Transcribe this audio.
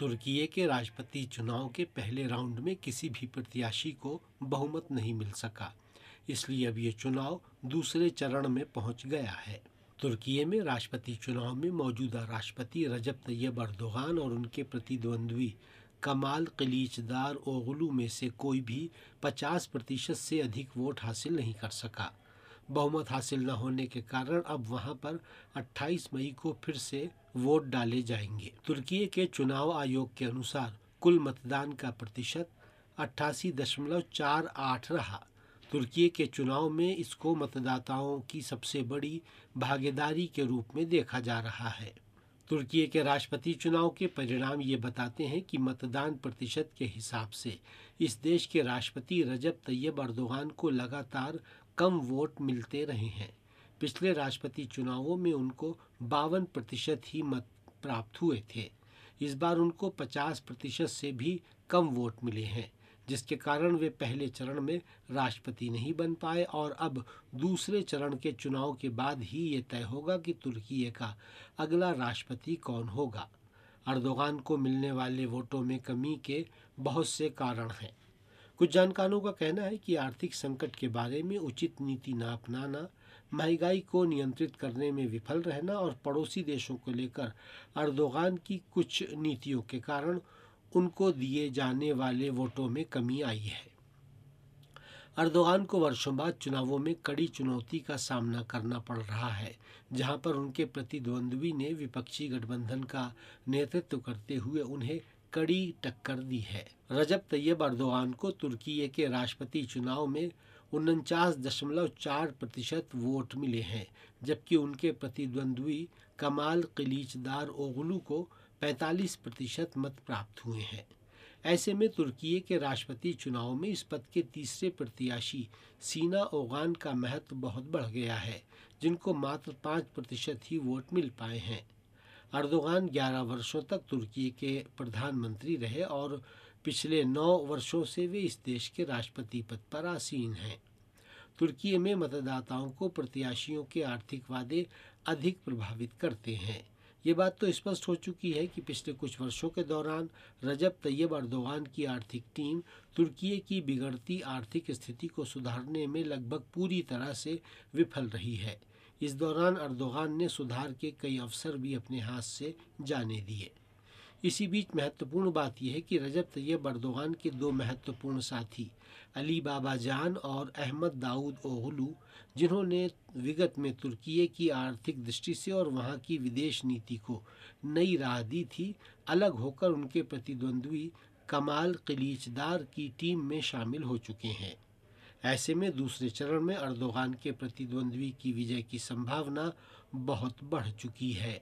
तुर्की के राष्ट्रपति चुनाव के पहले राउंड में किसी भी प्रत्याशी को बहुमत नहीं मिल सका, इसलिए अब ये चुनाव दूसरे चरण में पहुंच गया है। तुर्की में राष्ट्रपति चुनाव में मौजूदा राष्ट्रपति रजब तैयब अर्दोगान और उनके प्रतिद्वंद्वी कमाल किलीचदार ओगलू में से कोई भी 50% से अधिक वोट हासिल नहीं कर सका। बहुमत हासिल न होने के कारण अब वहां पर 28 मई को फिर से वोट डाले जाएंगे। तुर्की के चुनाव आयोग के अनुसार कुल मतदान का प्रतिशत 88.48 रहा। तुर्की के चुनाव में इसको मतदाताओं की सबसे बड़ी भागीदारी के रूप में देखा जा रहा है। तुर्की के राष्ट्रपति चुनाव के परिणाम ये बताते हैं कि मतदान प्रतिशत के हिसाब से इस देश के राष्ट्रपति रजब तैयब अर्दोगान को लगातार कम वोट मिलते रहे हैं। पिछले राष्ट्रपति चुनावों में उनको 52% ही मत प्राप्त हुए थे। इस बार उनको 50% से भी कम वोट मिले हैं, जिसके कारण वे पहले चरण में राष्ट्रपति नहीं बन पाए और अब दूसरे चरण के चुनाव के बाद ही ये तय होगा कि तुर्की का अगला राष्ट्रपति कौन होगा। अर्दोगान को मिलने वाले वोटों में कमी के बहुत से कारण हैं। कुछ जानकारों का कहना है कि आर्थिक संकट के बारे में उचित नीति न अपनाना, महंगाई को नियंत्रित करने में विफल रहना और पड़ोसी देशों को लेकर अर्दोगान की कुछ नीतियों के कारण उनको दिए जाने वाले वोटों में कमी आई है। अर्दोगान को वर्षों बाद चुनावों में कड़ी चुनौती का सामना करना पड़ रहा है, जहां पर उनके प्रतिद्वंद्वी ने विपक्षी गठबंधन का नेतृत्व करते हुए उन्हें कड़ी टक्कर दी है। रजब तैयब अर्दोगान को तुर्की के राष्ट्रपति चुनाव में 49.4% वोट मिले हैं, जबकि उनके प्रतिद्वंद्वी कमाल किलीचदार ओगलू को 45% मत प्राप्त हुए हैं। ऐसे में तुर्की के राष्ट्रपति चुनाव में इस पद के तीसरे प्रत्याशी सीना ओगान का महत्व बहुत बढ़ गया है, जिनको मात्र 5% ही वोट मिल पाए हैं। अर्दोगान 11 वर्षों तक तुर्की के प्रधानमंत्री रहे और पिछले 9 वर्षों से वे इस देश के राष्ट्रपति पद पर आसीन हैं। तुर्की में मतदाताओं को प्रत्याशियों के आर्थिक वादे अधिक प्रभावित करते हैं। ये बात तो स्पष्ट हो चुकी है कि पिछले कुछ वर्षों के दौरान रजब तैयब अर्दोगान की आर्थिक टीम तुर्की की बिगड़ती आर्थिक स्थिति को सुधारने में लगभग पूरी तरह से विफल रही है। इस दौरान अर्दोगान ने सुधार के कई अवसर भी अपने हाथ से जाने दिए। इसी बीच महत्वपूर्ण बात यह है कि रजब तैयब अर्दोगान के 2 महत्वपूर्ण साथी अली बाबाजान और अहमद दाऊद ओगलू, जिन्होंने विगत में तुर्की की आर्थिक दृष्टि से और वहां की विदेश नीति को नई राह दी थी, अलग होकर उनके प्रतिद्वंद्वी कमाल किलीचदार की टीम में शामिल हो चुके हैं। ऐसे में दूसरे चरण में अर्दोगान के प्रतिद्वंद्वी की विजय की संभावना बहुत बढ़ चुकी है।